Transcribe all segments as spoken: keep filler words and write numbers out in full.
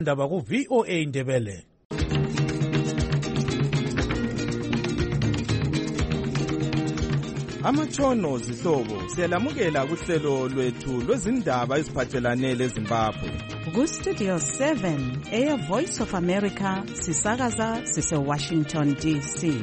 Ndaba ku V O A Ndebele. Amatshono zihlobo siyalamukela kuhlelo lwethu lwezindaba eziphathelane leZimbabwe. Ku Studio seven, Air Voice of America, sisakaza sise Washington D C.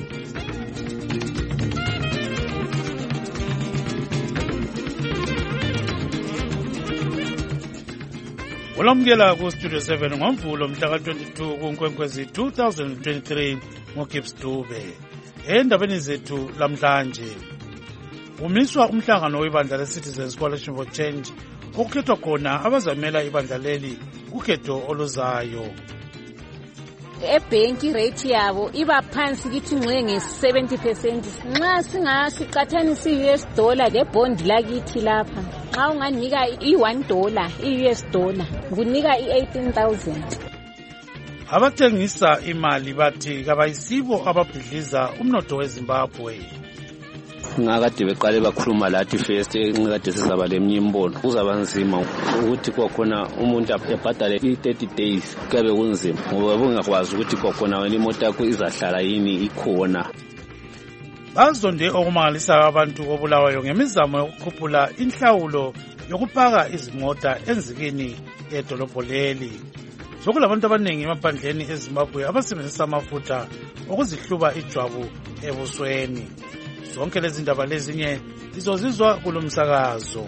Ulamukela ku Studio seven ngoMvulo mhla ka twenty-two kuNkwenkwezi two thousand twenty-three ngoGibbs Dube. Endabeni zethu lamhlanje umiswa umhlangano webandla le-Citizens Coalition for Change okukhethwa khona abazamela ibandla leli ukhetho oluzayo. Ebhenki rate yabo iba phansi kithi ngxe nge-seventy percent. Nxa singasiqathanisa i-U S dollar lebond lakithi lapha, nxa unganika i-one dollar i-U S dollar kunika i-eighteen thousand. Abathengisa imali bathi kabayisibo ababhidliza umnotho weZimbabwe. Ngakade beqale bakhuluma lathi first engikade sizaba lemnye imbono kuzaba nzima ukuthi kwakhona umuntu abhadale i-thirty days kabe kunzima ngoba bungakwazi ukuthi kwakhona wena imoto yakho izahlala yini ikhona. Bazonde okumangalisa abantu obulawayo ngemizamo yokukhuphula inhlawulo yokupaka izimota enzikini edolobho leli. Sokulabantu abaningi emaphandleni eZimbabwe abasebenzisa amafutha okuzihluba ijwabu ebusweni. Zonke lezi ndaba lezinye sizozizwa kulomsakazo.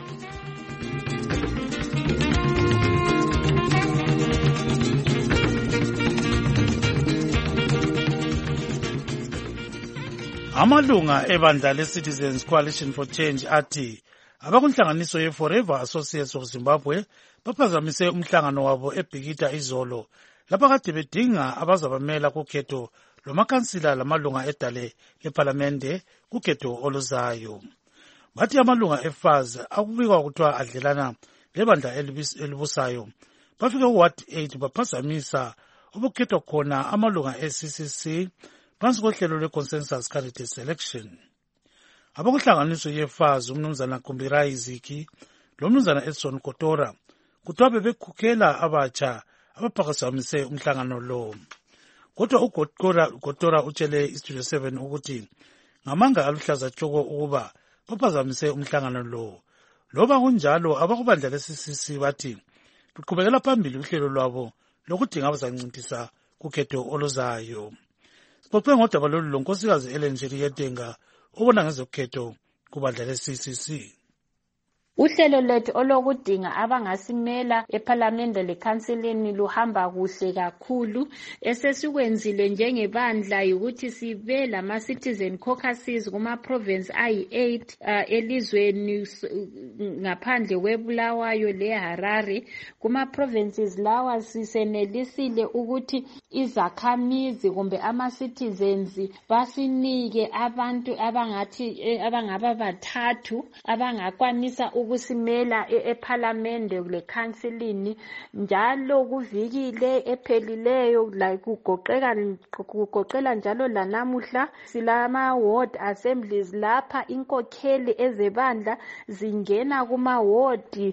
Amalunga ebandla le-Citizens Coalition for Change athi abakunhlanganiso ye-Forever Associates of Zimbabwe baphazamise umhlangano wabo eBhikita izolo lapha kade bedinga abazabamela kukhetho lomakhansila lamalunga edale lePhalamende kukhetho oluzayo. Bathi amalunga e-F A Z akubikwa kuthiwa adlelana lebandla elibusayo bafike ku-Ward eight baphazamisa obukhethwa khona amalunga e-C C C phansi kohlelo lwe-Consensus Candidate Selection. Abakuhlanganiso ye-F A Z umnumzana Kumbirai Ziki lomnumzana Edson Kotora kuthiwa bebekhukhela abatsha abaphakamise umhlangano lo. Kodwa uGotora utshele iStudio seven ukuthi ngamanga aluhlaza tshoko ukuba baphazamise umhlangano lo. Loba kunjalo abakubandla le-C C C bathi luqhubekela phambili uhlelo lwabo lokudinga abazancintisa kukhetho oluzayo. Sixoxe ngodaba lolu lonkosikazi Ellen Shiriyetenga obona ngezokhetho kubandla le-C C C. Uhlelo lwethu olokudinga abangasimela ePhalamende lekhansileni luhamba kuhle kakhulu. Esesikwenzile njengebandla ukuthi sibe lama citizen caucuses kuma province ayi eight uh, elizweni ngaphandle kweBulawayo leHarare. Kuma provinces lawa sisenelisile ukuthi izakhamizi kumbe ama citizens basinike abantu abangathi abangaba bathathu abangakwanisa ukusimela ePhalamende lekhansilini njalo kuvikile ephelileyo la kugoqeka kugoqela njalo lanamuhla silama ward assemblies lapha inkokheli ezebandla zingena kuma ward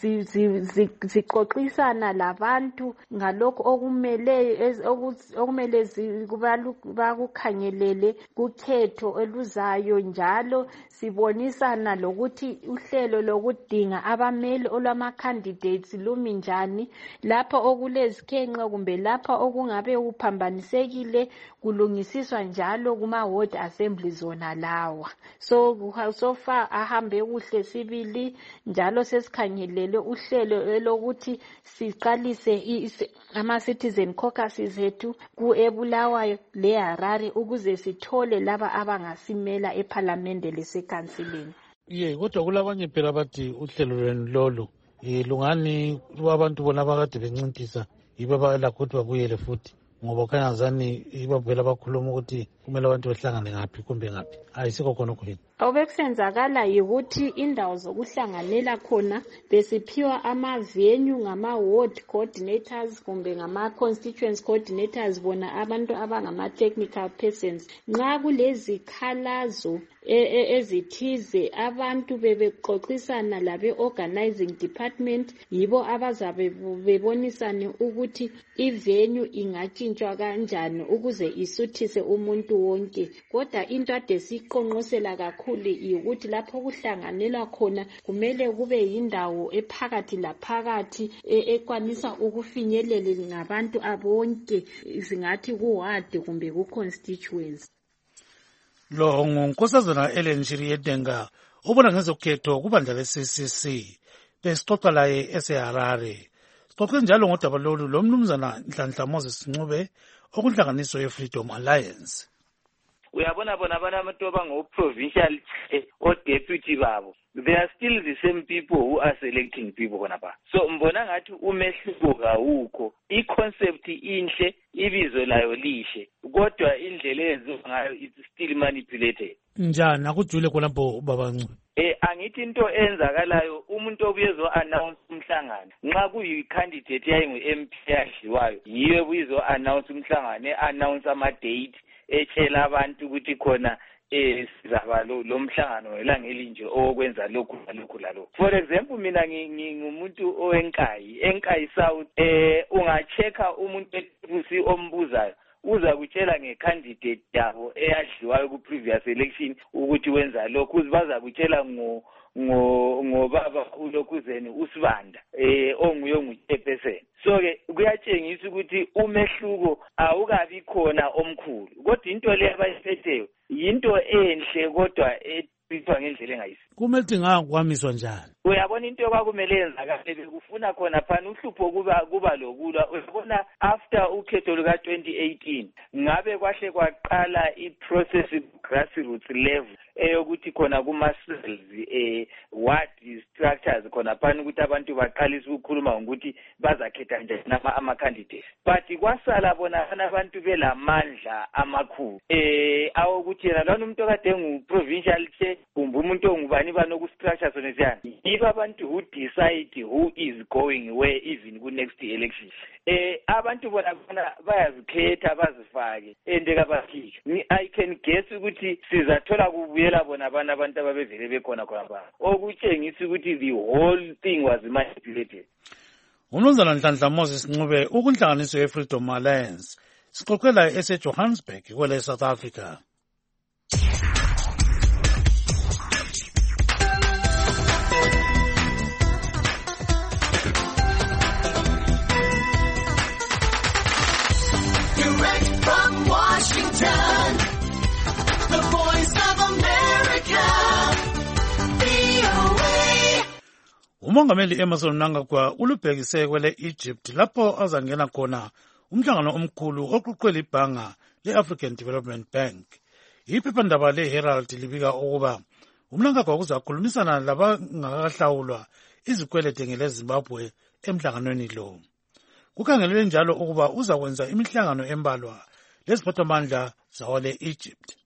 zixoxisana labantu ngalokho okumele okumele bakukhangelele kukhetho oluzayo njalo sibonisana lokuthi uhlelo lokudinga abameli olwama candidates lumi njani lapha okulezikhenqe kumbe lapha okungabe kuphambanisekile kulungisiswa njalo kuma ward assembly zona lawa. So so far ahambe kuhle sibili njalo sesikhangelele uhlelo lokuthi siqalise ama citizen caucuses ethu ku eBulawayo leHarare ukuze sithole laba abangasimela ePhalamende lesekhansileni. Ye kodwa kulabanye phela bathi uhlelo lwenu lolu lungani abantu bona abakade bencintisa yibo abalakho ukuthi babuyele futhi ngoba khanya ngazani ibavela bakhuluma ukuthi kumele abantu behlangane ngaphi kumbe ngaphi ayisikho khona khona. Obekusenzakala yikuthi indawo zokuhlanganela khona besiphiwa ama-venue ngama-ward coordinators kumbe ngama-constituency coordinators bona abantu abangama-technical persons. Nxa kulezikhalazo ezithize abantu bebexoxisana labe-organizing department, yibo abazabe bebonisane ukuthi i-venue ingatshintshwa kanjani ukuze isuthise umuntu wonke. Kodwa into ade siqonqosela kakhulu yikuthi lapho kuhlanganelwa khona kumele kube yindawo ephakathi laphakathi ekwanisa ukufinyelela ngabantu abonke, singathi ku-ward kumbe ku-constituency. Lo ngunkosazana Ellen Shiriedenga ubona ngezokhetho kubandla le-C C C. Besixoxa laye eseHarare. Sixoxe njalo ngodaba lolu lo mnumzana Nhlanhla Moses Ncube okunhlanganiso ye-Freedom Alliance. Uyabona bona abantu abango-provincial o-deputy babo, they are still the same people who are selecting people khonapha. So mbona ngathi umehluko kawukho, i-concept inhle, ibizo layo lihle, kodwa indlela eyenziwa ngayo it's still manipulated. Njani akujule khonapho baba Ncube? Eh angithi into enzakalayo umuntu obuyezo announce umhlangano nxa kuyi-candidate yayingu-M P yadliwayo yiyo ebuyezo announce umhlangano, e-announce ama-date, etshela abantu ukuthi khona eh sizaba lo mhlangano elanga elinje okwenza lokhu lokhu lalokho. For example, mina ngingumuntu owenkayi enkayi South, eh ungachecka umuntu ebusi ombuzayo uza kutshela ngecandidate yabo eyadliwayo ku previous election ukuthi wenza lokhu, baza kutshela ngo ngo ngobaba uLokhuzeni uSibanda eh onguye nguchairperson. So ke kuyatshengisa ukuthi umehluko awukabi khona omkhulu, kodwa into le abayiphetheyo yinto enhle kodwa ethithwa ngendlela engayisi. Kumele ngakwamiswa njani? Uyabona into kwakumele yenzakale bekufuna khona phana uhlupho kuba kuba lokulwa. Uyabona after ukhetho luka twenty eighteen ngabe kwahle kwaqala i-process grassroots level eyokuthi khona kuma-cells eh ward structures khona phana ukuthi abantu baqalisa ukukhuluma ngokuthi bazakhetha njani ama-candidates, but kwasala bona abantu belamandla amakhulu eh awokuthi yena lona umuntu okade ngu-provincial chair kumbe umuntu ongubani banokustructure sona njani, yibo abantu who decide who is going where even ku-next election. Eh abantu bona bona bayazikhetha bazifake ende kabakhishwa. I can guess ukuthi sizathola kubuyela bona abantu abantu ababevele bekhona khona ba okutshengisa ukuthi the whole thing was manipulated. Umnumzana Nhlanhla Moses Ncube ukunhlanganiso ye-Freedom Alliance sixoxela ese-Johannesburg kwele South Africa. Umongameli Emmerson Mnangagwa ulubhekise kwele Egypt lapho azangena khona umhlangano omkhulu oqoqwele ibhanga le-African Development Bank. Iphephandaba le-Herald libika ukuba uMnangagwa uzakhulumisana labangakahlawulwa izikwelede ngeleZimbabwe emhlanganweni lo. Kukhangelelwe njalo ukuba uzakwenza imihlangano embalwa leziphathamandla zawo le-Egypt.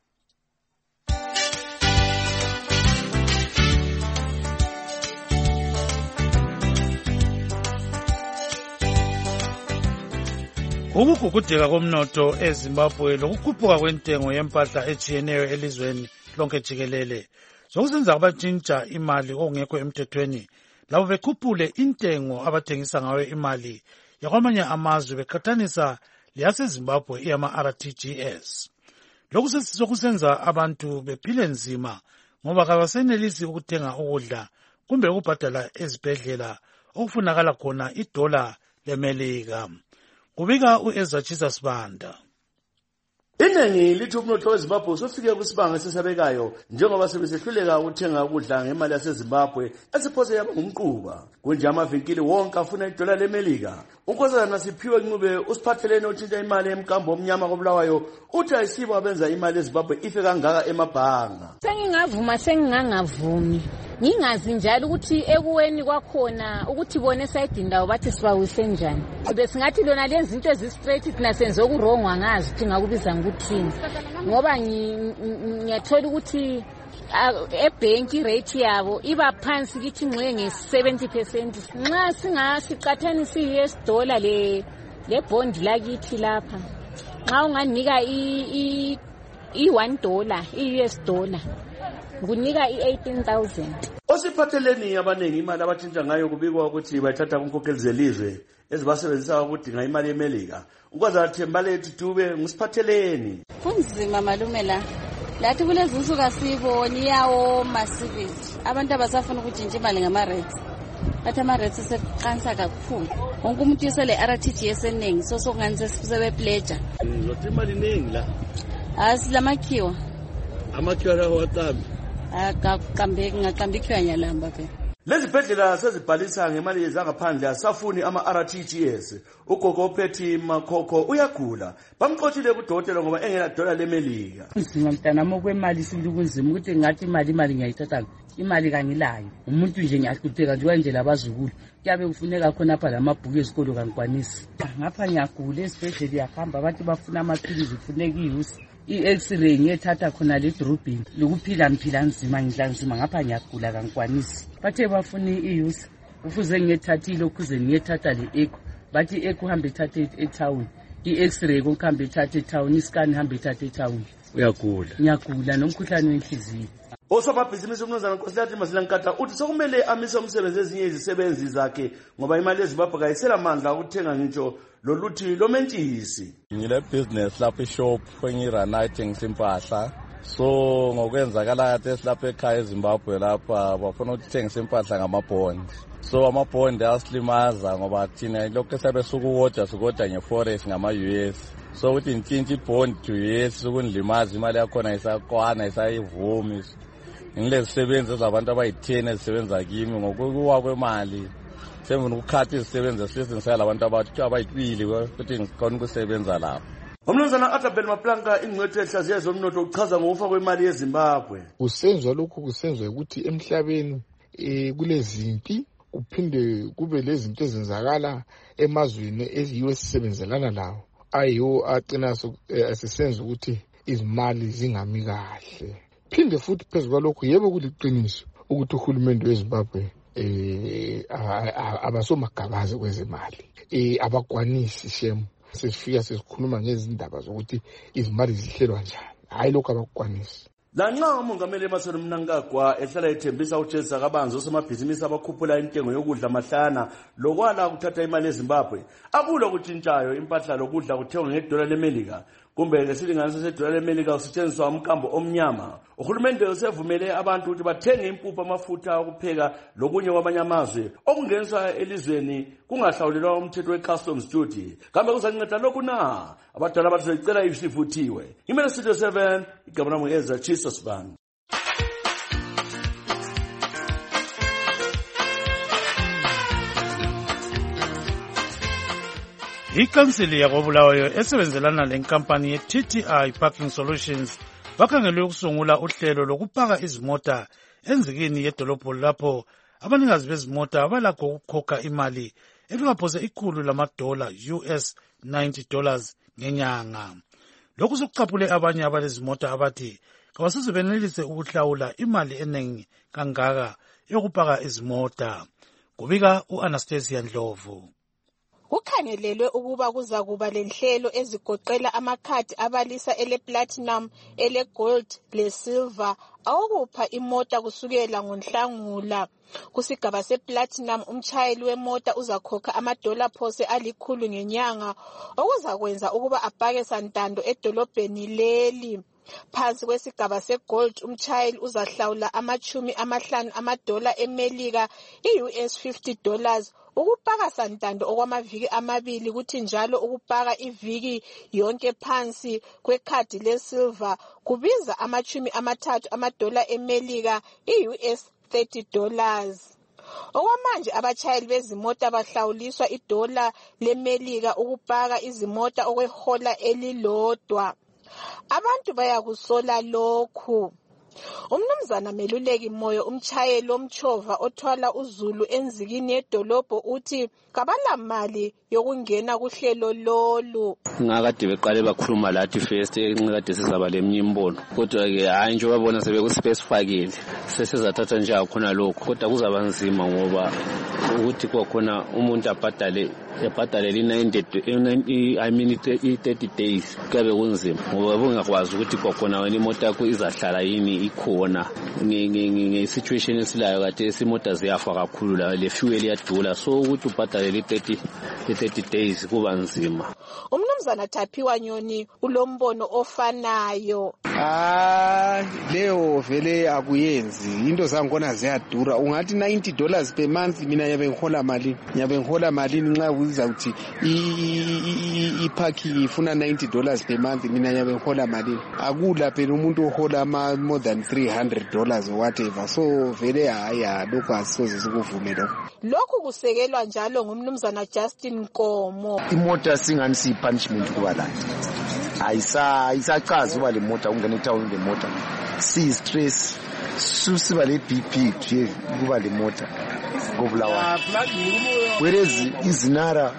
Ukugugudeka komnotho eZimbabwe lokukhuphuka kwentengo yempahla etshiyeneyo elizweni lonke jikelele sokusenza abatshintsha imali okungekho emthethweni labo bekhuphule intengo abathengisa ngayo imali yakwamanye amazwe beqhathanisa leyaseZimbabwe iyama-R T G S. Lokhu sokusenza abantu bephile nzima ngoba kabasenelisi ukuthenga ukudla kumbe ukubhadala ezibhedlela okufunakala khona idola leMelika. Kubika u-Ezra Chisasibanda. Iningi lithi umnotho weZimbabwe usufike kusibanga esesabekayo njengoba sebesehluleka ukuthenga ukudla ngemali yaseZimbabwe esiphose yaba ngumquba. Kunje amavinkili wonke afuna idola leMelika. Unkosazana Siphiwe Ncube usiphathelene uthinta imali emkambo omnyama kobulawayo uthi ayisibo abenza imali eZimbabwe ife kangaka emabhanga. Sengingavuma sengingangavumi. Ngingazi njalo ukuthi ekuweni kwakhona ukuthi bone side indawo bathi sibawise njani. Besingathi lona lezi zinto ezi-straight thina senze okurongwa ngazi ukuthi ngakubiza ngokuthini. Ngoba ngiyathola ukuthi ebhenki rate yabo iba phansi kithi ngxe nge-seventy percent. Nxa singasiqathanisa i-U S dollar le le bond lakithi lapha, nxa unganika i-one dollar, i-U S dollar, kunika i-eighteen thousand. Osiphatheleni abaningi imali abathinta ngayo kubikwa ukuthi bayithatha kunkokheli zelizwe ezibasebenzisa ukudinga imali yemelika. Ukwazi Thembalethi Dube ngusiphatheleni. Kunzima malume la. Lathi kulezi nsuku asiboni yawo masivisi. Abantu abasafuna ukujinja imali ngama-rates. Bathi ama-rates seqansa kakhulu. Wonke umuntu usele R T G S eningi so sokungani sesebepledger. Lothi imali iningi la. Asilamakhiwa. Amakhiwa lawo watambi. Akaqambeki ngaqambikhiwa nyalamba phela. Lezi bhedlela sezibhalisa ngemali yezangaphandle asafuni ama-R T G S. Ugogo Phethi Makhokho uyagula. Bamxothile kudokotela ngoba engena dola lemelika. Nzima mntanami okwemali silukunzima ukuthi ngathi imali imali ngiyayithatha. Imali kangilayo. Umuntu nje ngiyahlupheka nje kanje labazukulu. Kuyabe kufuneka khona apha lamabhuku esikolo kankwanisi. Ngapha ngiyagula esibhedlela yahamba abantu bafuna amaphilisi kufuneka iyusi. I-X-ray ngiyethatha khona le dropping lokuphila mphila nzima ngidla nzima ngapha ngiyagula kankwanisi. Bathe bafuna iyusi ufuze ngiyethathile ukuze ngiyethatha le echo. Bathi echo hambe ethathe e-town. I-X-ray konke ethathe e-town, iscan hambe ethathe e-town. Uyagula. Ngiyagula nomkhuhlane wenhliziyo. Osomabhizinisi umnumzana Nkosilathi Masilankatha uthi sokumele amise umsebenzi ezinye izisebenzi zakhe ngoba imali eZimbabwe kayisela amandla ukuthenga ngitsho loluthi lomentshisi. Ngile business lapha ishop engirana ithengisa impahla. So ngokwenzakala kade silapha ekhaya eZimbabwe lapha bafuna ukuthengisa impahla ngamabond. So amabond asilimaza ngoba thina lokho sabe sukuwoja sukoda ngeforex ngama-U S. So uthi intshintshi bond to U S ukunilimaza imali yakhona isakwana isayivumi. Ngilezisebenzi zabantu abayi-ten ezisebenza kimi ngokuwa kwemali. Semfuna ukukhatha izisebenzi esebenzisa labantu abathi abayibili ukuthi ngikhona ukusebenza lapho. Umnumzana Athabel Maplanka ingcwethu ehlaziya zomnotho uchaza ngokufa kwemali yeZimbabwe. Kusenzwa lokhu kusenzwa ukuthi emhlabeni eh kulezimpi kuphinde kube lezinto ezenzakala emazweni eziyiwe sisebenzelana lawo. Ayiwo aqina asisenza ukuthi izimali zingami kahle. Phinde futhi phezulu lokho yebo kuliqiniso ukuthi uhulumende weZimbabwe eh abasomagabazi kwezemali eh abakwanisi shemu sesifika sesikhuluma ngezindaba zokuthi izimali zihlelwa njani hayi lokho abakwanisi. Lanxa umongameli Emmerson Mnangagwa ehlala ethembisa uJesa kabanzi osomabhizinisi abakhuphula intengo yokudla mahlana lokwala ukuthatha imali eZimbabwe akulo kutshintshayo impahla lokudla kuthengwa ngedola lemelika kumbe ngesilinganiso sedola lemelika usetshenziswa umkambo omnyama. Uhulumende usevumele abantu ukuthi bathenge impuphu amafutha okupheka lokunye kwamanye amazwe okungeniswa elizweni kungahlawulelwa umthetho we-customs duty. Kambe kuzanceda lokhu na? Abadala bathi sicela isivuthiwe. Imele Studio seven igama lami Ezra Jesus Band. Ikhansili yakobulawayo esebenzelana lenkampani ye-T T I Parking Solutions bakhangelwe ukusungula uhlelo lokupaka izimota enzikini yedolobho lapho abanikazi bezimota balakho ukukhokha imali elingaphose ikhulu lamadola U S ninety dollars ngenyanga. Lokhu sokucaphule abanye abalezimota abathi kabaseze benelise ukuhlawula imali enengi kangaka yokupaka izimota. Kubika u-Anastasia Ndlovu. Kukhangelelwe ukuba kuza kuba lenhlelo ezigoqela amakhadi abalisa ele platinum, ele gold, le silver awokupha imota kusukela ngoNhlangula. Kusigaba seplatinum umtshayeli wemoto uzakhokha amadola phose alikhulu ngenyanga okuzakwenza ukuba apake santando edolobheni leli. Phansi kwesigaba segold umtshayeli uzahlawula amachumi amahlanu amadola emelika i-U S fifty dollars ukupaka santando okwamaviki amabili kuthi njalo ukupaka iviki yonke phansi kwekhadi lesilver kubiza amachumi amathathu amadola emelika i-U S thirty dollars. Okwamanje abatshayeli bezimota bahlawuliswa idola lemelika ukupaka izimota okwehola elilodwa. Abantu bayakusola lokhu. Umnumzana Meluleki Moyo umtshayeli omtshova othwala uZulu enzikini yedolobho uthi kabala mali yokungena kuhlelo lolu. Ngakade beqale bakhuluma lathi first encikade sizaba leminye imbono kodwa ke hayi nje babona sebekuspecifyile sesizathatha nje akhona lokho kodwa kuzaba nzima ngoba ukuthi kwakhona umuntu abhadale ebhadale i-ninety I mean i-thirty days kabe kunzima ngoba bungakwazi ukuthi kwakhona wena imoto yakho izahlala yini ikhona nge-situation esilayo kade isimoto ziyafa kakhulu la le fuel iyadula so ukuthi ubhadale i-thirty days kuba nzima. Umnumzana Thaphiwa Nyoni ulombono ofanayo. Ah leyo vele akuyenzi into zangona ziyadura ungathi ninety dollars per month mina yabe ngihola malini yabe ngihola malini nxa kuza ukuthi i-parking ifuna ninety dollars per month mina yabe ngihola malini akula phela umuntu ohola ama more than three hundred dollars or whatever so vele haya lokho asisoze sikuvume lokho. Lokhu kusekelwa njalo ngumnumzana Justin Nkomo. Imoto singani si punishment kuba la ayisa ayisaqhaza uba le moto ungena etown le moto si stress susiba le B P nje kuba le moto ngobulawa whereas izinara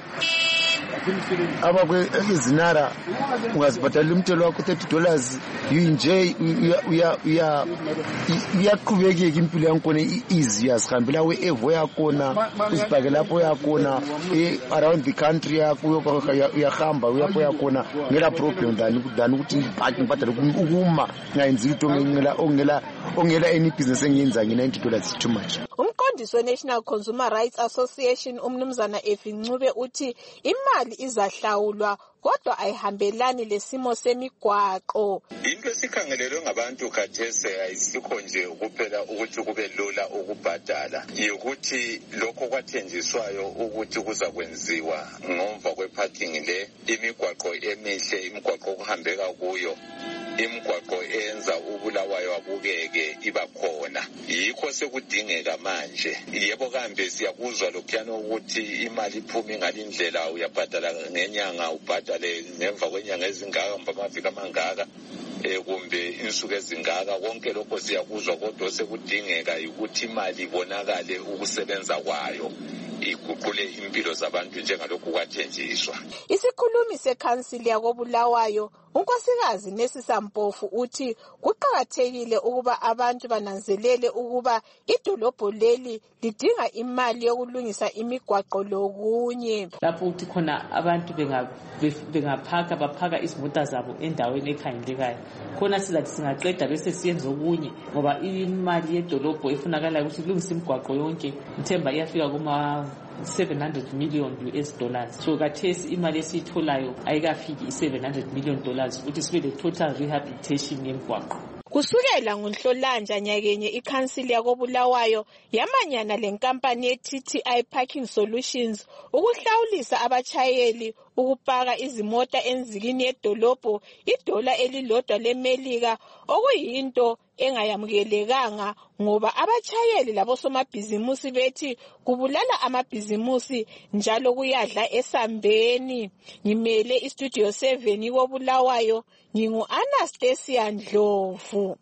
abakwe izinara ungazibhadala umthelo wakho thirty dollars yinje uya uya uyaqhubekeka impilo yankona easy yazihambela we-evo yakona uzibhake lapho yakona around the country yakho uyahamba uyapho yakona ngela problem than than ukuthi ngibhadale ukuma ngayenzi into ngela ongela ongela any business engiyenza nge-ninety dollars too much. Umqondisi we-National Consumer Rights Association umnumzana Efincube uthi imali izahlawulwa kodwa ayihambelani lesimo semigwaqo. Into esikhangelelwe ngabantu khathese ayisikho nje kuphela ukuthi kube lula ukubhadala ukuthi lokho kwathenjiswayo ukuthi kuza kwenziwa ngomva kweparking le imigwaqo emihle imigwaqo okuhambeka kuyo imigwaqo enza ubulawayo abukeke iba khona yikho sekudingeka manje yebo kambe siyakuzwa lokhuyana ukuthi imali iphuma ngalindlela uyabhadala ngenyanga ubhadale ngemva kwenyanga ezingaka amaviki amangaka eh kumbe insuku ezingaka konke lokho siyakuzwa kodwa sekudingeka ukuthi imali ibonakale ukusebenza kwayo iguqule impilo zabantu njengalokhu kwathenjiswa. Isikhulumi sekhansili yakobulawayo unkosikazi Nesisa Mpofu uthi kuqhakathekile ukuba abantu bananzelele ukuba idolobho leli lidinga imali yokulungisa imigwaqo lokunye. Lapho uthi khona abantu bengaphaka baphaka izimota zabo endaweni ekhangelekayo khona sizathi singaqeda bese siyenza okunye ngoba imali yedolobho efunakala ukuthi ilungise imigwaqo yonke ngithemba iyafika kuma seven hundred million U S dollars so kathesi imali esiyitholayo ayikafiki i seven hundred million dollars ukuthi sibe le total rehabilitation yemigwaqo. Kusukela ngoNhlolanja nyakenye ikhansili yakobulawayo yamanyana lenkampani ye-T T I Parking Solutions ukuhlawulisa abachayeli ukupaka izimota enzikini yedolobho idola elilodwa lemelika okuyinto engayamukelekanga ngoba abachayeli labo somabhizimusi bethi kubulala amabhizimusi njalo kuyadla esambeni. Ngimele istudio seven ikobulawayo ngingu Anastasia Ndlovu.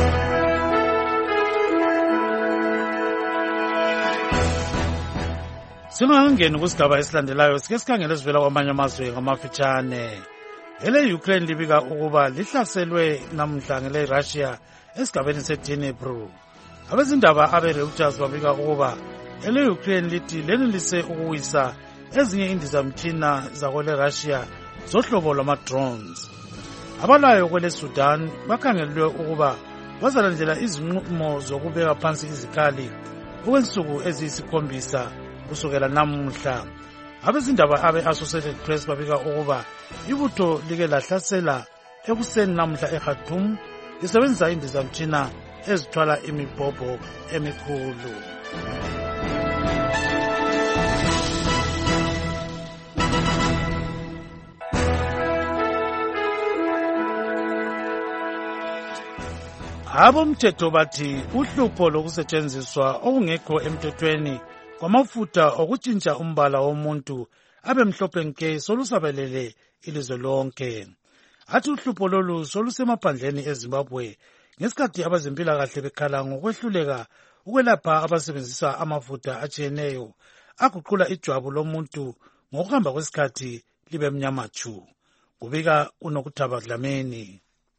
Singangeni kusigaba esilandelayo sike sikhangele esivela kwamanye amazwe ngamafitshane. Ele Ukraine libika ukuba lihlaselwe namhla ngele Russia esigabeni seDnipro. Abezindaba abe Reuters babika ukuba ele Ukraine lithi lenelise ukuwisa ezinye indizamtshina zakwele Russia zohlobo lwama drones. Abalayo kwele Sudan bakhangelwe ukuba bazalandela izinqumo zokubeka phansi izikhali okwensuku eziyisikhombisa kusukela namuhla. Abezindaba abe Associated Press babika ukuba ibutho like lahlasela ekuseni namuhla eKhartoum lisebenzisa indizamtshina ezithwala imibhobho emikhulu. Abomthetho bathi uhlupho lokusetshenziswa okungekho emthethweni kwamafutha okutshintsha umbala womuntu abemhlophe nke solusabelele ilizwe lonke. Athi uhlupho lolu solusemaphandleni eZimbabwe ngesikhathi abazempilakahle bekhala ngokwehluleka ukwelapha abasebenzisa amafutha atshiyeneyo aguqula ijwabu lomuntu ngokuhamba kwesikhathi libe mnyama chu. Kubika uNokuthaba Dlamini.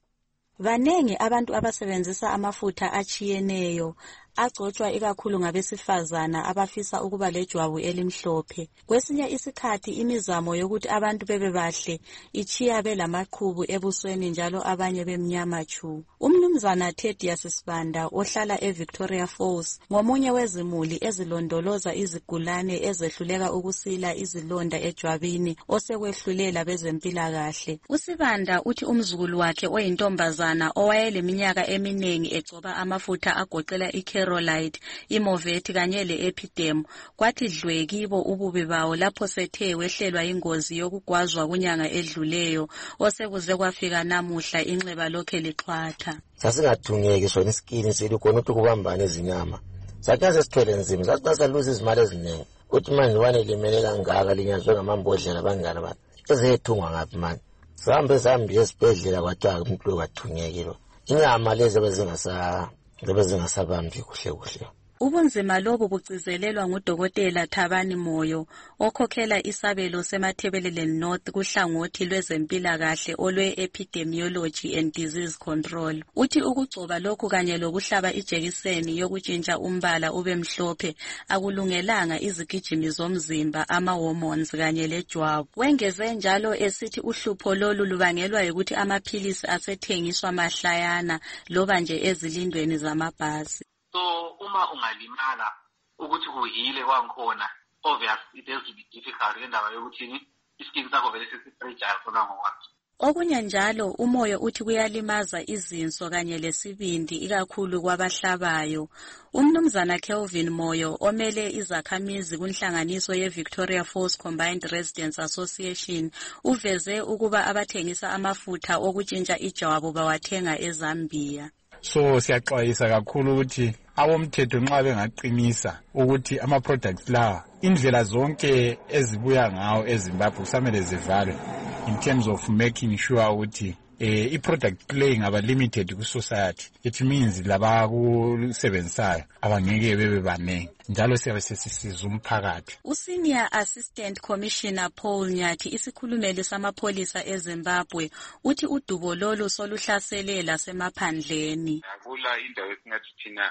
Banengi abantu abasebenzisa amafutha achiyeneyo agcotshwa ikakhulu ngabesifazana abafisa ukuba lejwabu elimhlophe. Kwesinye isikhathi imizamo yokuthi abantu bebe bahle ichiya belamaqhubu ebusweni njalo abanye bemnyama chu. Umnumzana Thedius Sibanda ohlala eVictoria Falls ngomunye wezimuli ezilondoloza izigulane ezehluleka ukusila izilonda ejwabini osekwehlulela bezempilakahle. USibanda uthi umzukulu wakhe oyintombazana owayeleminyaka eminengi egcoba amafutha agoqela iCarolite, iMoveti kanye leEpidem kwathi dlwe kibo ububi bawo lapho sethe wehlelwa ingozi yokugwazwa kunyanga edluleyo osekuze kwafika namuhla inxeba lokhe lixhwatha. Sasingathungeki sona iskini silikona ukuthi kubambane izinyama. Sathi sesithwele nzima, sathi saluza izimali eziningi. Uthi manje wane limele kangaka linyazwe ngamambodlela bangana bathi. Ezethungwa ngaphi manje? Sambe sambi esibhedlela kwathiwa umuntu wathungeki lo. Inyama lezi bezingasa bezingasabambi kuhle kuhle. Ubunzima lobu bucizelelwa ngudokotela Thabani Moyo okhokhela isabelo seMathebeleleni North kuhlangothi lwezempilakahle olwe-Epidemiology and Disease Control. Uthi ukugcoba lokhu kanye lokuhlaba ijekiseni yokutshintsha umbala ube mhlophe akulungelanga izigijimi zomzimba ama-hormones kanye lejwabu. Wengeze njalo esithi uhlupho lolu lubangelwa ukuthi amaphilisi asethengiswa mahlayana loba nje ezilindweni zamabhasi. So uma ungalimala ukuthi kuhile kwankhona obvious it has to be difficult ngendaba yokuthi iskin sakho vele sesifragile khona ngokwakho. Okunye njalo umoyo uthi kuyalimaza izinso kanye lesibindi ikakhulu kwabahlabayo. Umnumzana Kelvin Moyo omele izakhamizi kunhlanganiso yeVictoria Falls Combined Residents Association uveze ukuba abathengisa amafutha okutshintsha ijwabu bawathenga eZambia. So siyaxwayisa kakhulu ukuthi abomthetho nxa bengaqinisa ukuthi ama products lawa indlela zonke ezibuya ngawo eZimbabwe kusamele zivalwe in terms of making sure ukuthi eh I product playing aba limited ku society. It means laba kusebenzayo abangeke bebe banengi njalo siyabe sesisiza umphakathi. Usenior Assistant Commissioner Paul Nyathi isikhulumeli samapholisa eZimbabwe uthi udubo lolu soluhlasele lasemaphandleni. Akula indawo esingathi thina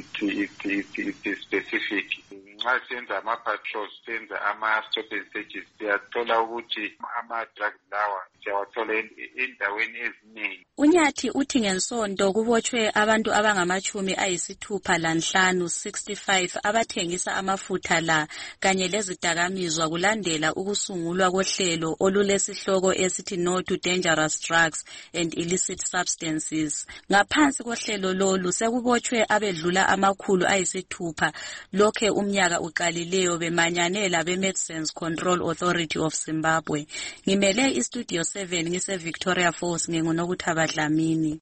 it specific. Nxa senza ama patrols senza ama stop and searches siyathola ukuthi ama drugs lawa siyawathola endaweni eziningi. Unyathi uthi ngensonto kubotshwe abantu abangamachumi ayisithupha lanhlanu sixty-five abathengisa amafutha la kanye lezidakamizwa kulandela ukusungulwa kohlelo olulesihloko esithi No to Dangerous Drugs and Illicit Substances. Ngaphansi kohlelo lolu sekubotshwe abedlula amakhulu ayisithupha lokhe umnyaka uqalileyo bemanyanela be-Medicines Control Authority of Zimbabwe. Ngimele iStudio seven ngise Victoria Falls nginguNokuthaba Dlamini.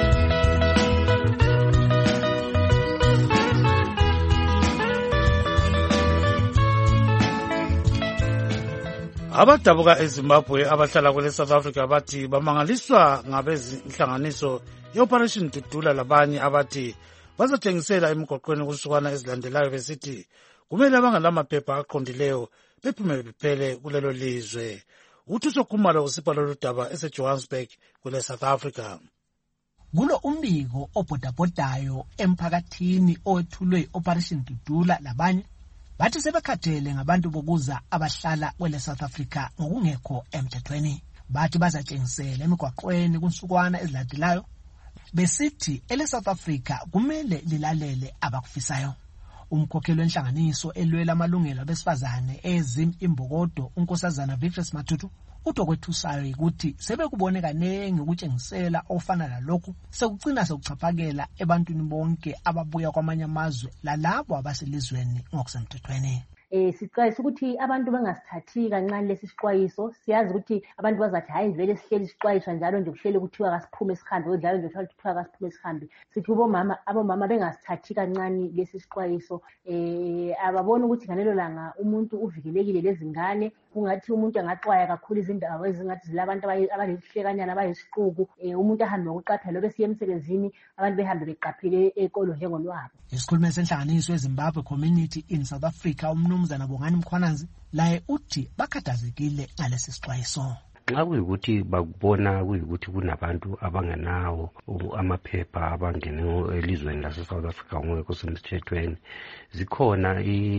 Abadabuka eZimbabwe abahlala kwele South Africa bathi bamangaliswa ngabezinhlanganiso ye-Operation Dudula labanye abathi bazathengisela emgoqweni kusukwana ezilandelayo besithi kumele abangalamaphepha aqondileyo bephume bephele kulelo lizwe. Uthuso Khumalo usipha lolu daba eseJohannesburg kule South Africa. Kulo umbiko obhodabhodayo emphakathini owethulwe Operation Dudula labanye bathi sebekhathele ngabantu bokuza abahlala kwele South Africa ngokungekho emthethweni. Bathi bazatshengisela emigwaqweni kunsukwana ezilandelayo besithi ele South Africa kumele lilalele abakufisayo. Umkhokheli wenhlanganiso elwela amalungelo abesifazane eZim Imbokodo unkosazana Victor Matutu utokwethusayo ukuthi sebekubone kanengi ukutshengisela ofana lalokhu sekucina sekuchaphakela ebantwini bonke ababuya kwamanye amazwe lalabo abaselizweni ngokusemthethweni. Eh sicela ukuthi abantu bengasithathi kancane lesi sixwayiso. Siyazi ukuthi abantu bazathi hayi vele sihleli sixwayiswa njalo nje kuhlele kuthiwa kasiphume sikhambe njalo nje kuthiwa kasiphume sikhambe. Sithi bomama abomama bengasithathi kancane lesi sixwayiso eh ababona ukuthi ngalelo langa umuntu uvikelekile lezingane kungathi umuntu angaxwaya kakhulu izindawo ezingathi zilabantu abalihlekanyana abayisiquku, um umuntu ahambe ngokuqaphela besiya emsebenzini, abantu behambe beqaphile ekolo njengolwabo. Isikhulumeli senhlanganiso eZimbabwe Community in South Africa umnumzana Bongani Mkhwanazi laye uthi bakhathazekile ngalesi sixwayiso. Nxa kuyikuthi bakubona kuyikuthi kunabantu abangenawo amaphepha abangene elizweni lase South Africa ngokho semthethweni, zikhona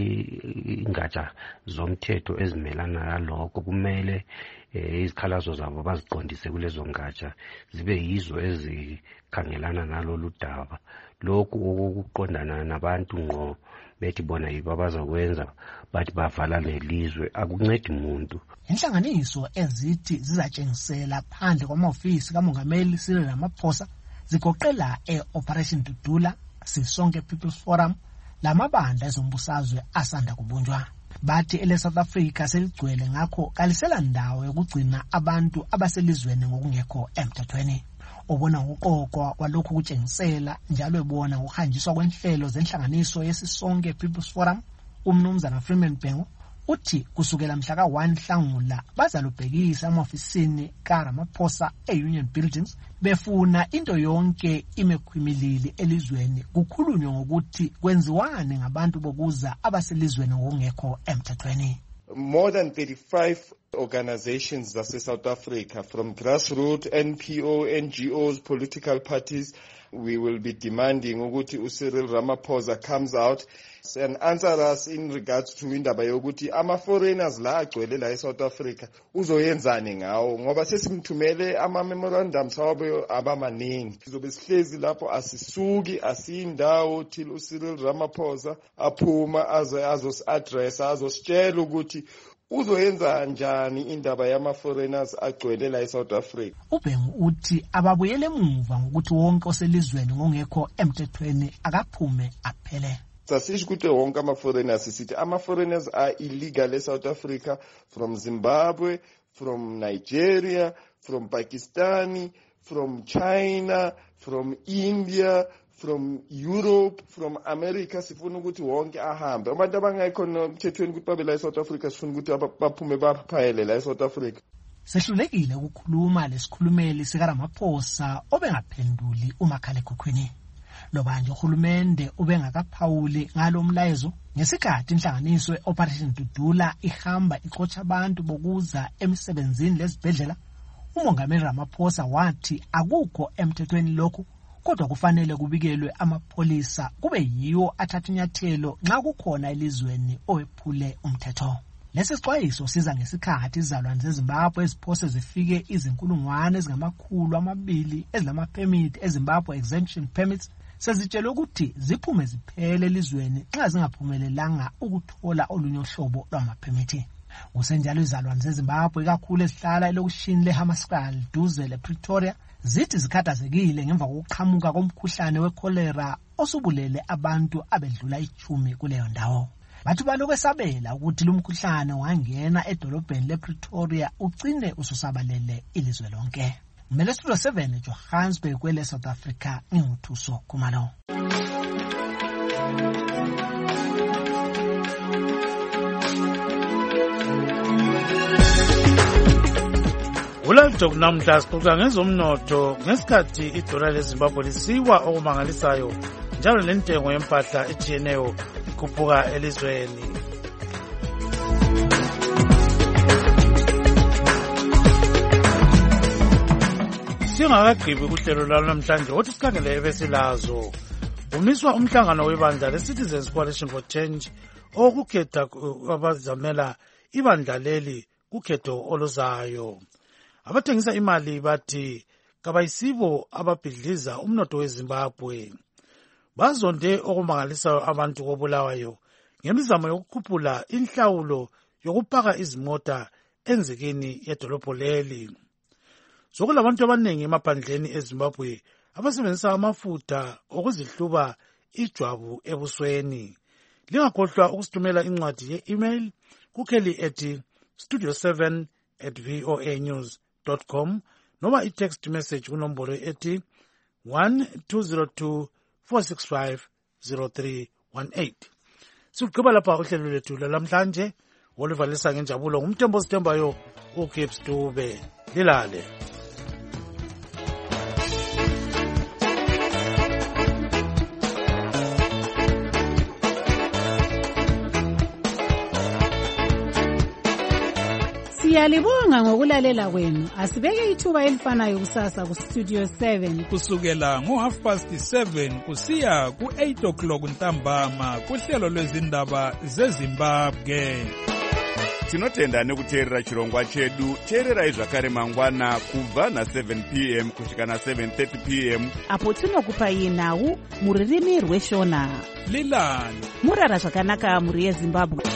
ingatsha zomthetho ezimelana nalokho. Kumele izikhalazo zabo baziqondise kulezo ngatsha zibe yizo ezikhangelana nalolu daba. Lokhu okuqondana nabantu ngqo bethi bona yibo abazakwenza bathi bavala nelizwe akuncedi umuntu. Inhlanganiso ezithi zizatshengisela phandle kwamahhovisi kaMongameli Cyril Ramaphosa zigoqela e-Operation Dudula, Sisonke People's Forum, lamabandla ezombusazwe asanda kubunjwa. Bathi ele South Africa seligcwele ngakho kalisela ndawo yokugcina abantu abaselizweni ngokungekho emthethweni. Obona ngoqoqwa kwalokhu kutshengisela njalo ebona ngokuhanjiswa kwenhlelo zenhlanganiso yesisonke People's Forum, umnumzana Freeman Bhengu uthi kusukela mhla ka one Nhlangula bazalubhekisa amafisini kaRamaphosa e-Union Buildings befuna into yonke imekhwimilili elizweni kukhulunywa ngokuthi kwenziwane ngabantu bokuza abaselizweni ngokungekho emthethweni. More than thirty-five organizations zase South Africa, from grassroots, N P O, N G Os, political parties, we will be demanding ukuthi uCyril Ramaphosa comes out and answer us in regards to indaba yokuthi ama-foreigners la agcwele la eSouth Africa uzoyenzani ngawo, ngoba sesimthumele ama-memorandums wabo abamaningi. Sizobe sihlezi lapho asisuki asiyindawo till uCyril Ramaphosa aphuma aze azos-addressa azositshela ukuthi uzoyenza njani indaba yama-foreigners agcwele la eSouth Africa. Ubhengu uthi ababuyele emuva ngokuthi wonke oselizweni ngongekho emthethweni akaphume aphele. Sasisho ukuthi wonke ama-foreigners sithi ama-foreigners are illegal eSouth Africa, from Zimbabwe, from Nigeria, from Pakistan, from China, from India, from Europe, from America. Sifuna ukuthi wonke ahambe. Abantu abangekho nomthethweni ukuthi babe la eSouth Africa sifuna ukuthi baphume baphayele la eSouth Africa. Sehlulekile ukukhuluma lesikhulumeli sikaRamaphosa obengaphenduli umakhalekhukhwini. Lobanje uhulumende ubengakaphawuli ngalo mlayezo ngesikhathi inhlanganiso e-Operation Dudula ihamba ixotsha abantu bokuza emsebenzini lezibhedlela. UMongameli Ramaphosa wathi akukho emthethweni lokhu, kodwa kufanele kubikelwe amapolisa kube yiwo athatha inyathelo nxa kukhona elizweni owephule umthetho. Lesi sixwayiso siza ngesikhathi izalwane zeZimbabwe eziphose zifike izinkulungwane ezingamakhulu amabili ezilama-permit eZimbabwe exemption permits sezitshelwe ukuthi ziphume ziphele elizweni nxa zingaphumelelanga ukuthola olunye uhlobo lwama-permit. Kusenjalo izalwane zeZimbabwe kakhulu ezihlala elokishini leHammanskraal duze lePretoria zithi zikhathazekile ngemva kokuqhamuka komkhuhlane wecholera osubulele abantu abedlula ichumi kuleyo ndawo. Bathu balokhu esabela ukuthi lumkhuhlane wangena edolobheni lePretoria ugcine ususabalele ilizwe lonke. Kumele Studio seven Johannesburg kwele South Africa nginguthuso Khumalo. Ulalto kunamhla sixoxa ngezomnotho ngesikhathi idola leZimbabwe lisiwa okumangalisayo njalo lentengo yempahla ejiyeneyo ikhuphuka elizweni. Singakagqibi kuhlelo lalo namhlanje othi sikhangele ebesilazo. Umiswa umhlangano webandla le-Citizens Coalition for Change okukhetha abazamela ibandla leli kukhetho oluzayo. Abathengisa imali bathi kabayisibo ababhidliza umnotho weZimbabwe. Bazonde okumangalisayo abantu kobulawayo ngemizamo yokukhuphula inhlawulo yokupaka izimota enzikini yedolobho leli. Sokulabantu abaningi emaphandleni eZimbabwe abasebenzisa amafutha okuzihluba ijwabu ebusweni. Lingakhohlwa ukusithumela incwadi ye-email kukheli ethi studio seven at voa news dot com noma i-text message kunombolo ethi one two zero two four six five zero three one eight. Sigqiba lapha uhlelo lethu lamhlanje olivalisa ngenjabulo ngumthembo sithembayo uGibbs Dube. Lilale. Siyalibonga ngokulalela kwenu. Asibeke ithuba elifanayo kusasa ku Studio seven kusukela ngo half past seven kusiya ku eight o'clock ntambama kuhlelo lwezindaba zeZimbabwe. Tinotenda nekuteerera chirongwa chedu. Teererai zvakare mangwana kubva na seven p m kusvika na seven thirty p m apo tinokupai nhau muririmi rweshona. Lilani murara zvakanaka muri yeZimbabwe.